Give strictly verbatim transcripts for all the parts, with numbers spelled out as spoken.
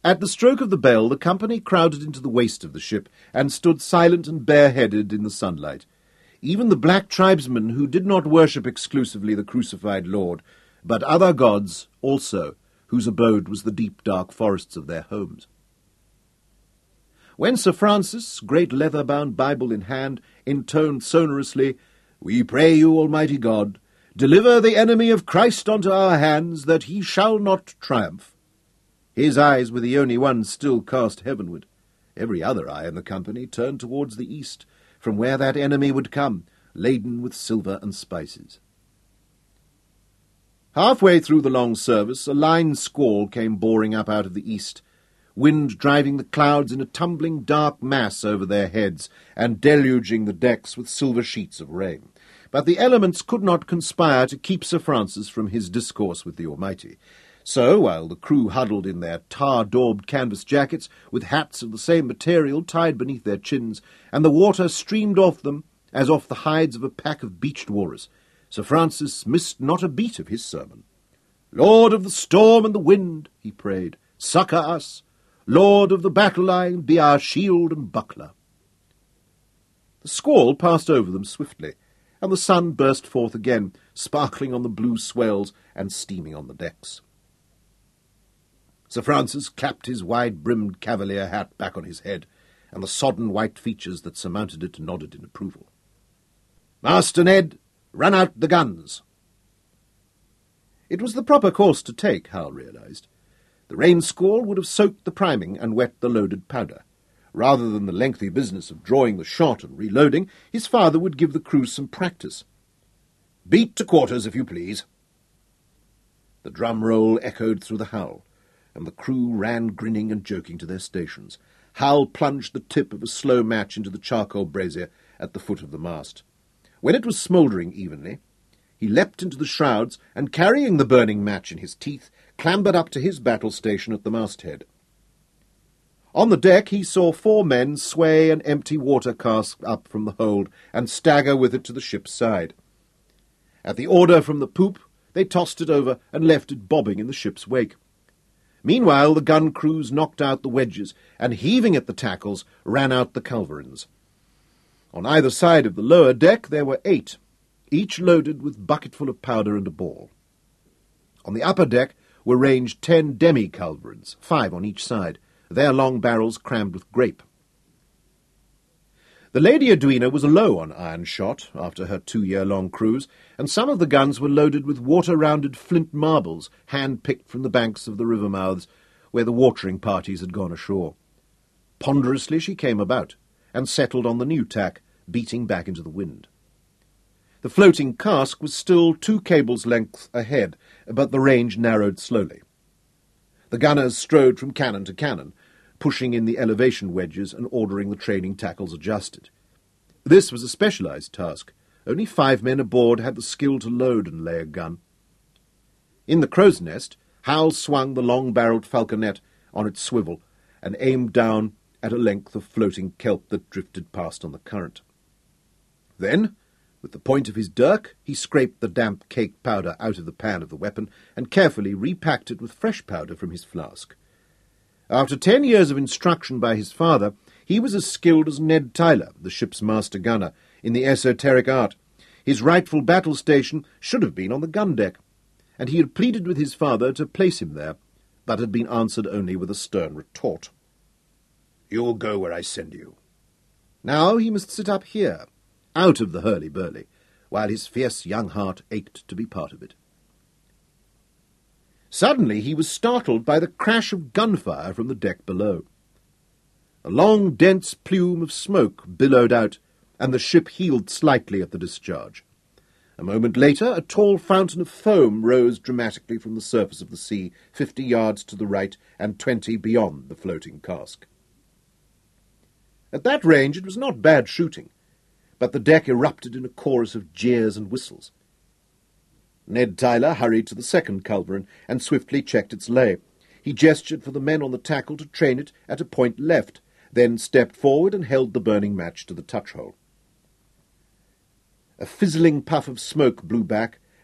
At the stroke of the bell, the company crowded into the waist of the ship and stood silent and bareheaded in the sunlight. Even the black tribesmen, who did not worship exclusively the crucified Lord, but other gods also, whose abode was the deep dark forests of their homes. When Sir Francis, great leather-bound Bible in hand, intoned sonorously, "We pray you, Almighty God, deliver the enemy of Christ unto our hands, that he shall not triumph," his eyes were the only ones still cast heavenward. Every other eye in the company turned towards the east, from where that enemy would come, laden with silver and spices. Halfway through the long service, a line squall came boring up out of the east, wind driving the clouds in a tumbling dark mass over their heads, and deluging the decks with silver sheets of rain. But the elements could not conspire to keep Sir Francis from his discourse with the Almighty. So, while the crew huddled in their tar-daubed canvas jackets, with hats of the same material tied beneath their chins, and the water streamed off them as off the hides of a pack of beached walrus, Sir Francis missed not a beat of his sermon. "Lord of the storm and the wind," he prayed, "succour us. Lord of the battle line, be our shield and buckler." The squall passed over them swiftly, and the sun burst forth again, sparkling on the blue swells and steaming on the decks. Sir Francis clapped his wide-brimmed cavalier hat back on his head, and the sodden white features that surmounted it nodded in approval. "Master Ned, run out the guns." It was the proper course to take, Hal realized. The rain-squall would have soaked the priming and wet the loaded powder. Rather than the lengthy business of drawing the shot and reloading, his father would give the crew some practice. "Beat to quarters, if you please." The drum roll echoed through the hull, and the crew ran grinning and joking to their stations. Hal plunged the tip of a slow match into the charcoal brazier at the foot of the mast. When it was smouldering evenly, he leapt into the shrouds, and carrying the burning match in his teeth, clambered up to his battle station at the masthead. On the deck he saw four men sway an empty water cask up from the hold and stagger with it to the ship's side. At the order from the poop, they tossed it over and left it bobbing in the ship's wake. Meanwhile, the gun crews knocked out the wedges, and heaving at the tackles, ran out the culverins. On either side of the lower deck there were eight, each loaded with bucketful of powder and a ball. On the upper deck were ranged ten demi-culverins, five on each side, their long barrels crammed with grape. The Lady Edwina was low on iron shot after her two-year-long cruise, and some of the guns were loaded with water-rounded flint marbles, hand-picked from the banks of the river mouths, where the watering parties had gone ashore. Ponderously she came about, and settled on the new tack, beating back into the wind. The floating cask was still two cables' lengths ahead, but the range narrowed slowly. The gunners strode from cannon to cannon, pushing in the elevation wedges and ordering the training tackles adjusted. This was a specialized task. Only five men aboard had the skill to load and lay a gun. In the crow's nest, Hal swung the long-barrelled falconet on its swivel and aimed down at a length of floating kelp that drifted past on the current. Then, with the point of his dirk, he scraped the damp cake powder out of the pan of the weapon and carefully repacked it with fresh powder from his flask. After ten years of instruction by his father, he was as skilled as Ned Tyler, the ship's master gunner, in the esoteric art. His rightful battle station should have been on the gun deck, and he had pleaded with his father to place him there, but had been answered only with a stern retort. "You'll go where I send you." Now he must sit up here, out of the hurly-burly, while his fierce young heart ached to be part of it. Suddenly he was startled by the crash of gunfire from the deck below. A long, dense plume of smoke billowed out, and the ship heeled slightly at the discharge. A moment later, a tall fountain of foam rose dramatically from the surface of the sea, fifty yards to the right and twenty beyond the floating cask. At that range it was not bad shooting, but the deck erupted in a chorus of jeers and whistles. Ned Tyler hurried to the second culverin and swiftly checked its lay. He gestured for the men on the tackle to train it at a point left, then stepped forward and held the burning match to the touch-hole. A fizzling puff of smoke blew back,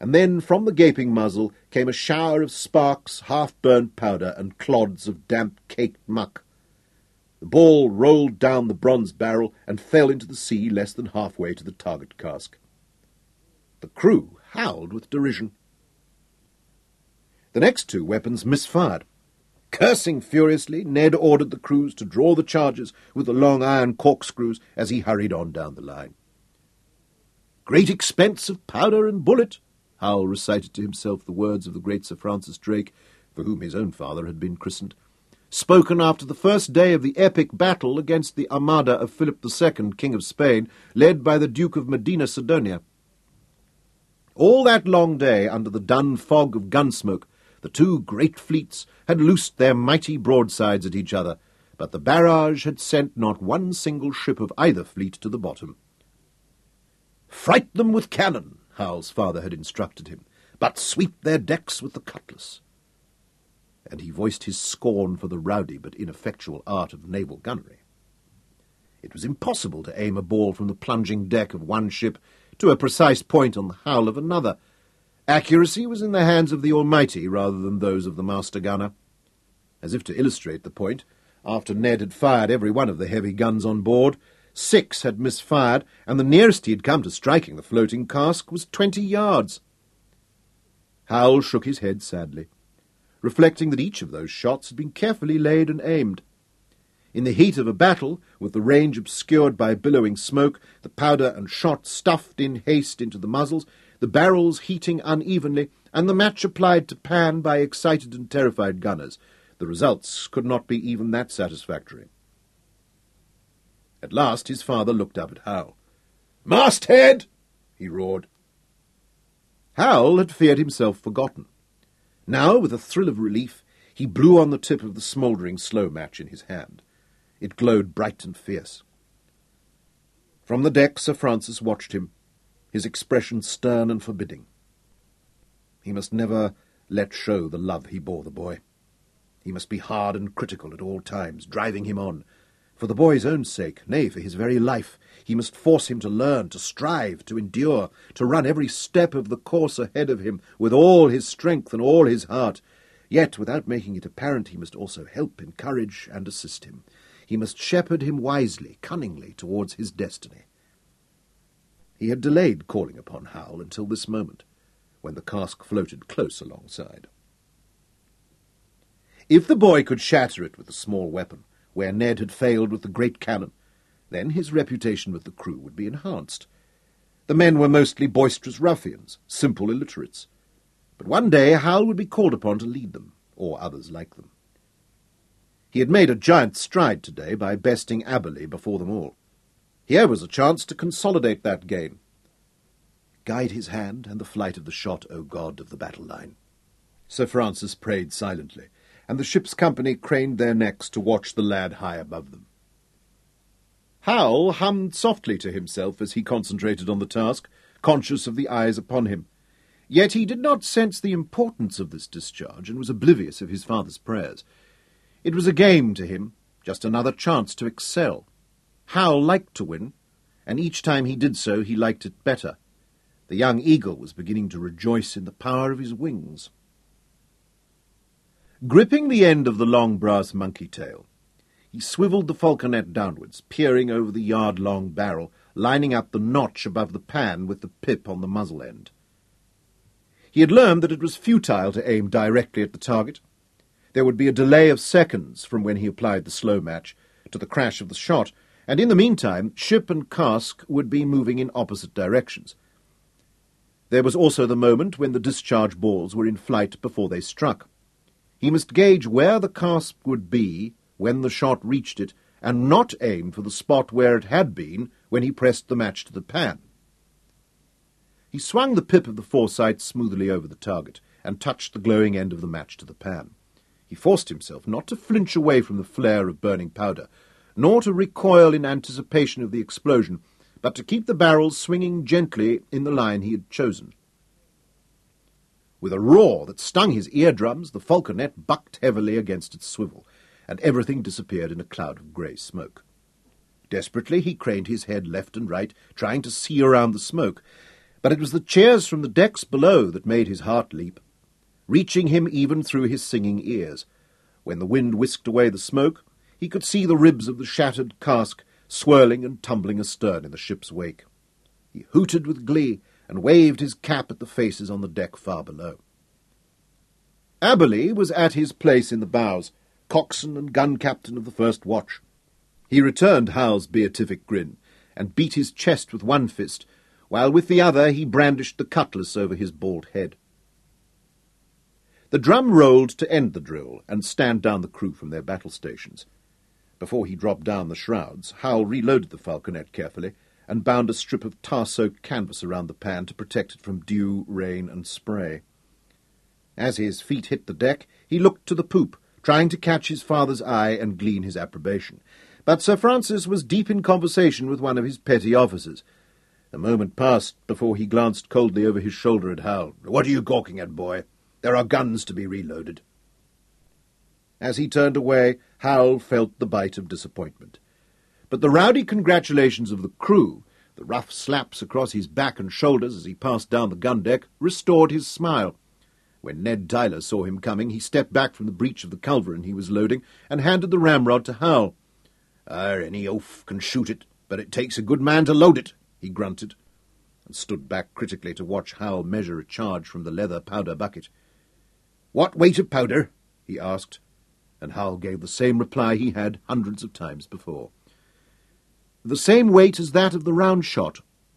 and then from the gaping muzzle came a shower of sparks, half-burnt powder, and clods of damp caked muck. The ball rolled down the bronze barrel and fell into the sea less than halfway to the target cask. The crew howled with derision. The next two weapons misfired. Cursing furiously, Ned ordered the crews to draw the charges with the long iron corkscrews as he hurried on down the line. "Great expense of powder and bullet," Howell recited to himself the words of the great Sir Francis Drake, for whom his own father had been christened, spoken after the first day of the epic battle against the armada of Philip the Second, King of Spain, led by the Duke of Medina Sidonia. All that long day, under the dun fog of gunsmoke, the two great fleets had loosed their mighty broadsides at each other, but the barrage had sent not one single ship of either fleet to the bottom. "Fright them with cannon," Howell's father had instructed him, "but sweep their decks with the cutlass." And he voiced his scorn for the rowdy but ineffectual art of naval gunnery. It was impossible to aim a ball from the plunging deck of one ship to a precise point on the hull of another. Accuracy was in the hands of the Almighty rather than those of the master gunner. As if to illustrate the point, after Ned had fired every one of the heavy guns on board, six had misfired, and the nearest he had come to striking the floating cask was twenty yards. Howell shook his head sadly, reflecting that each of those shots had been carefully laid and aimed. In the heat of a battle, with the range obscured by billowing smoke, the powder and shot stuffed in haste into the muzzles, the barrels heating unevenly, and the match applied to pan by excited and terrified gunners, the results could not be even that satisfactory. At last his father looked up at Howell. "Masthead!" he roared. Howell had feared himself forgotten. Now, with a thrill of relief, he blew on the tip of the smouldering slow match in his hand. It glowed bright and fierce. From the deck Sir Francis watched him, his expression stern and forbidding. He must never let show the love he bore the boy. He must be hard and critical at all times, driving him on. For the boy's own sake, nay, for his very life, he must force him to learn, to strive, to endure, to run every step of the course ahead of him with all his strength and all his heart. Yet, without making it apparent, he must also help, encourage, and assist him. He must shepherd him wisely, cunningly, towards his destiny. He had delayed calling upon Howell until this moment, when the cask floated close alongside. If the boy could shatter it with a small weapon, where Ned had failed with the great cannon, then his reputation with the crew would be enhanced. The men were mostly boisterous ruffians, simple illiterates. But one day Howell would be called upon to lead them, or others like them. He had made a giant stride today by besting Aberley before them all. Here was a chance to consolidate that gain. Guide his hand and the flight of the shot, O God of the battle line. Sir Francis prayed silently, and the ship's company craned their necks to watch the lad high above them. Howell hummed softly to himself as he concentrated on the task, conscious of the eyes upon him. Yet he did not sense the importance of this discharge, and was oblivious of his father's prayers. It was a game to him, just another chance to excel. Howell liked to win, and each time he did so he liked it better. The young eagle was beginning to rejoice in the power of his wings. Gripping the end of the long brass monkey tail, he swivelled the falconet downwards, peering over the yard-long barrel, lining up the notch above the pan with the pip on the muzzle end. He had learned that it was futile to aim directly at the target. There would be a delay of seconds from when he applied the slow match to the crash of the shot, and in the meantime ship and cask would be moving in opposite directions. There was also the moment when the discharge balls were in flight before they struck. He must gauge where the cask would be when the shot reached it, and not aim for the spot where it had been when he pressed the match to the pan. He swung the pip of the foresight smoothly over the target, and touched the glowing end of the match to the pan. He forced himself not to flinch away from the flare of burning powder, nor to recoil in anticipation of the explosion, but to keep the barrels swinging gently in the line he had chosen. With a roar that stung his eardrums, the falconet bucked heavily against its swivel, and everything disappeared in a cloud of grey smoke. Desperately he craned his head left and right, trying to see around the smoke, But it was the cheers from the decks below that made his heart leap, reaching him even through his singing ears. When the wind whisked away the smoke, he could see the ribs of the shattered cask swirling and tumbling astern in the ship's wake. He hooted with glee and waved his cap at the faces on the deck far below. Aberley was at his place in the bows, coxswain and gun-captain of the first watch. He returned Hal's beatific grin, and beat his chest with one fist, while with the other he brandished the cutlass over his bald head. The drum rolled to end the drill and stand down the crew from their battle stations. Before he dropped down the shrouds, Hal reloaded the falconet carefully and bound a strip of tar-soaked canvas around the pan to protect it from dew, rain, and spray. As his feet hit the deck, he looked to the poop, trying to catch his father's eye and glean his approbation. But Sir Francis was deep in conversation with one of his petty officers. A moment passed before he glanced coldly over his shoulder at Hal. "What are you gawking at, boy? There are guns to be reloaded." As he turned away, Hal felt the bite of disappointment. But the rowdy congratulations of the crew, the rough slaps across his back and shoulders as he passed down the gun-deck, restored his smile. When Ned Tyler saw him coming, he stepped back from the breech of the culverin he was loading and handed the ramrod to Hal. "Ah, any oaf can shoot it, but it takes a good man to load it," he grunted, and stood back critically to watch Hal measure a charge from the leather powder bucket. "What weight of powder?" he asked, and Hal gave the same reply he had hundreds of times before. "The same weight as that of the round shot."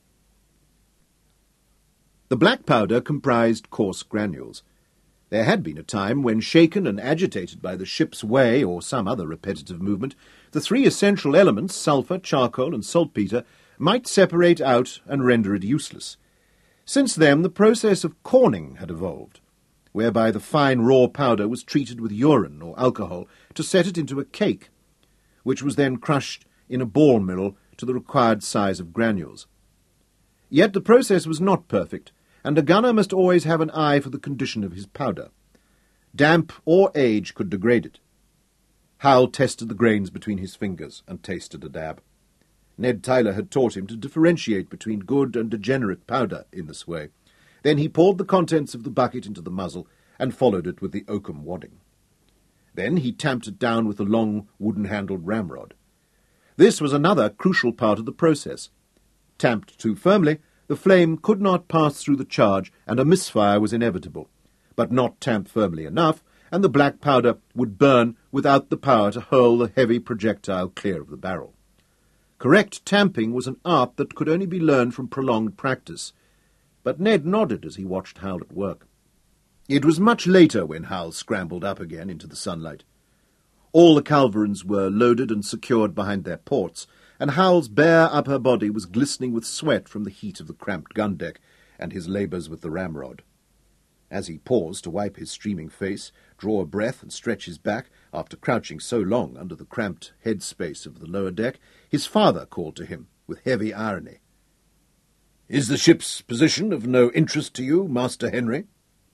The black powder comprised coarse granules. There had been a time when, shaken and agitated by the ship's way or some other repetitive movement, the three essential elements, sulphur, charcoal, and saltpetre, might separate out and render it useless. Since then, the process of corning had evolved, whereby the fine raw powder was treated with urine or alcohol to set it into a cake, which was then crushed in a ball mill to the required size of granules. Yet the process was not perfect, and a gunner must always have an eye for the condition of his powder. Damp or age could degrade it. Hal tested the grains between his fingers and tasted a dab. Ned Tyler had taught him to differentiate between good and degenerate powder in this way. Then he poured the contents of the bucket into the muzzle and followed it with the oakum wadding. Then he tamped it down with the long wooden-handled ramrod. This was another crucial part of the process. Tamped too firmly, the flame could not pass through the charge, and a misfire was inevitable. But not tamped firmly enough, and the black powder would burn without the power to hurl the heavy projectile clear of the barrel. Correct tamping was an art that could only be learned from prolonged practice, but Ned nodded as he watched Hal at work. It was much later when Hal scrambled up again into the sunlight. All the culverins were loaded and secured behind their ports, and Hal's bare upper body was glistening with sweat from the heat of the cramped gun-deck and his labours with the ramrod. As he paused to wipe his streaming face, draw a breath and stretch his back, after crouching so long under the cramped head-space of the lower deck, his father called to him with heavy irony. "Is the ship's position of no interest to you, Master Henry?"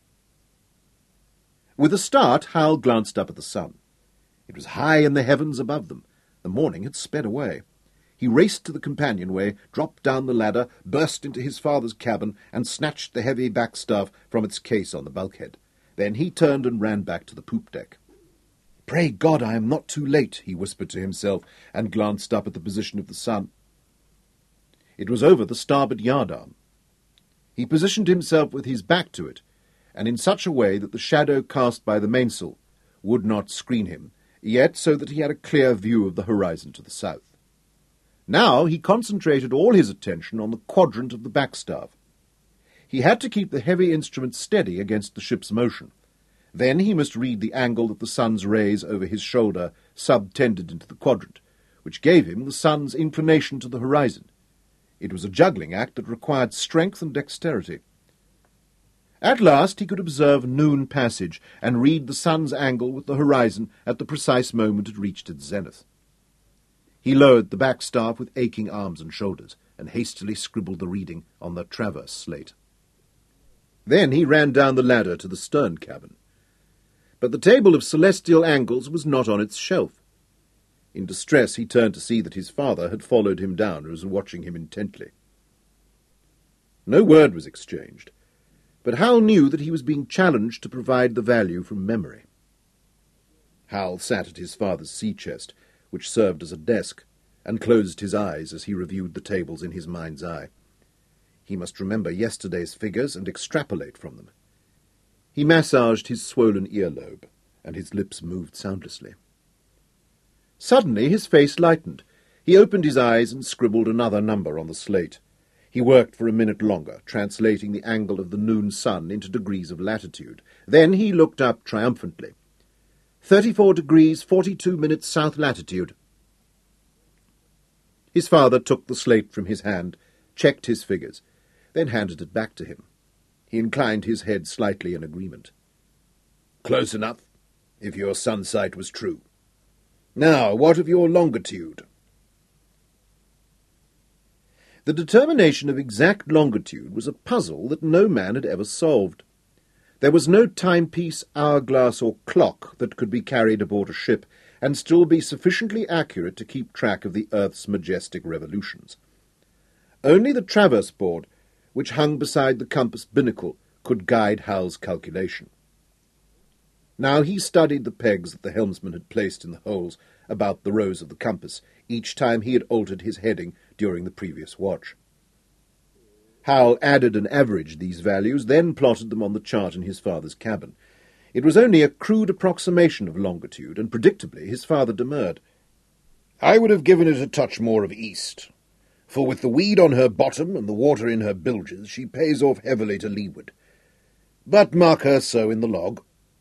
With a start, Hal glanced up at the sun. It was high in the heavens above them. The morning had sped away. He raced to the companionway, dropped down the ladder, burst into his father's cabin, and snatched the heavy backstaff from its case on the bulkhead. Then he turned and ran back to the poop deck. "Pray God I am not too late," he whispered to himself, and glanced up at the position of the sun. It was over the starboard yardarm. He positioned himself with his back to it, and in such a way that the shadow cast by the mainsail would not screen him, yet so that he had a clear view of the horizon to the south. Now he concentrated all his attention on the quadrant of the backstaff. He had to keep the heavy instrument steady against the ship's motion. Then he must read the angle that the sun's rays over his shoulder subtended into the quadrant, which gave him the sun's inclination to the horizon. It was a juggling act that required strength and dexterity. At last he could observe Noon Passage and read the sun's angle with the horizon at the precise moment it reached its zenith. He lowered the backstaff with aching arms and shoulders, and hastily scribbled the reading on the traverse slate. Then he ran down the ladder to the stern cabin. But the table of celestial angles was not on its shelf. In distress he turned to see that his father had followed him down and was watching him intently. No word was exchanged, but Hal knew that he was being challenged to provide the value from memory. Hal sat at his father's sea-chest, which served as a desk, and closed his eyes as he reviewed the tables in his mind's eye. He must remember yesterday's figures and extrapolate from them. He massaged his swollen earlobe, and his lips moved soundlessly. Suddenly his face lightened. He opened his eyes and scribbled another number on the slate. He worked for a minute longer, translating the angle of the noon sun into degrees of latitude. Then he looked up triumphantly. Thirty-four degrees, forty-two minutes south latitude. His father took the slate from his hand, checked his figures, then handed it back to him. He inclined his head slightly in agreement. Close enough, if your sunsight was true. Now, what of your longitude? The determination of exact longitude was a puzzle that no man had ever solved. There was no timepiece, hourglass, or clock that could be carried aboard a ship and still be sufficiently accurate to keep track of the Earth's majestic revolutions. Only the traverse board, which hung beside the compass binnacle, could guide Hal's calculation. Now he studied the pegs that the helmsman had placed in the holes about the rows of the compass, each time he had altered his heading during the previous watch. Hal added and averaged these values, then plotted them on the chart in his father's cabin. It was only a crude approximation of longitude, and predictably his father demurred. I would have given it a touch more of east, for with the weed on her bottom and the water in her bilges, she pays off heavily to leeward. But mark her so in the log.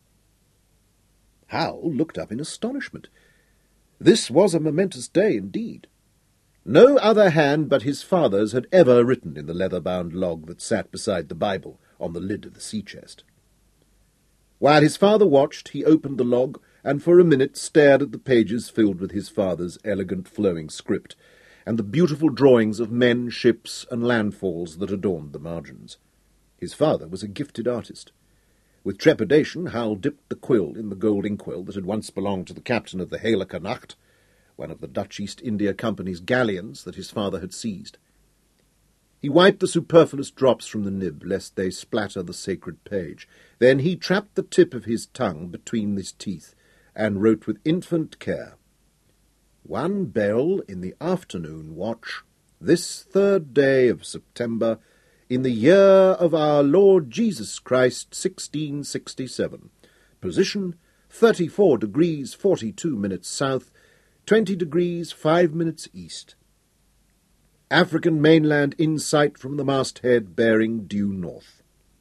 Hal looked up in astonishment. This was a momentous day indeed. No other hand but his father's had ever written in the leather-bound log that sat beside the Bible on the lid of the sea-chest. While his father watched, he opened the log, and for a minute stared at the pages filled with his father's elegant flowing script, and the beautiful drawings of men, ships, and landfalls that adorned the margins. His father was a gifted artist. With trepidation, Hal dipped the quill in the gold inkwell that had once belonged to the captain of the Heiliger Nacht, one of the Dutch East India Company's galleons that his father had seized. He wiped the superfluous drops from the nib, lest they splatter the sacred page. Then he trapped the tip of his tongue between his teeth, and wrote with infinite care, One bell in the afternoon watch, this third day of September, in the year of our Lord Jesus Christ, sixteen sixty-seven. Position, thirty-four degrees, forty-two minutes south, twenty degrees, five minutes east. African mainland in sight from the masthead bearing due north.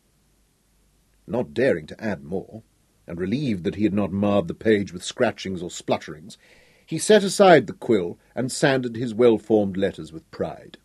Not daring to add more, and relieved that he had not marred the page with scratchings or splutterings, he set aside the quill and sanded his well-formed letters with pride.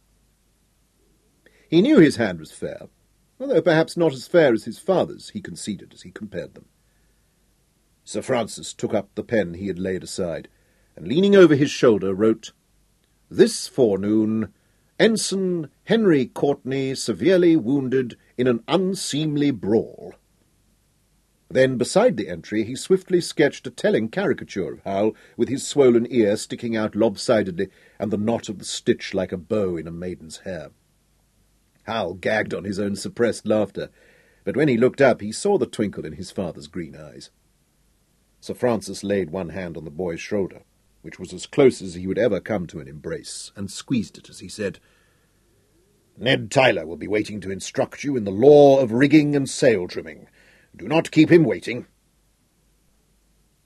He knew his hand was fair, although perhaps not as fair as his father's, he conceded as he compared them. Sir Francis took up the pen he had laid aside, and leaning over his shoulder wrote, This forenoon, Ensign Henry Courtney severely wounded in an unseemly brawl. Then, beside the entry, he swiftly sketched a telling caricature of Hal, with his swollen ear sticking out lopsidedly and the knot of the stitch like a bow in a maiden's hair. Hal gagged on his own suppressed laughter, but when he looked up he saw the twinkle in his father's green eyes. Sir Francis laid one hand on the boy's shoulder, which was as close as he would ever come to an embrace, and squeezed it as he said, Ned Tyler will be waiting to instruct you in the law of rigging and sail trimming. Do not keep him waiting.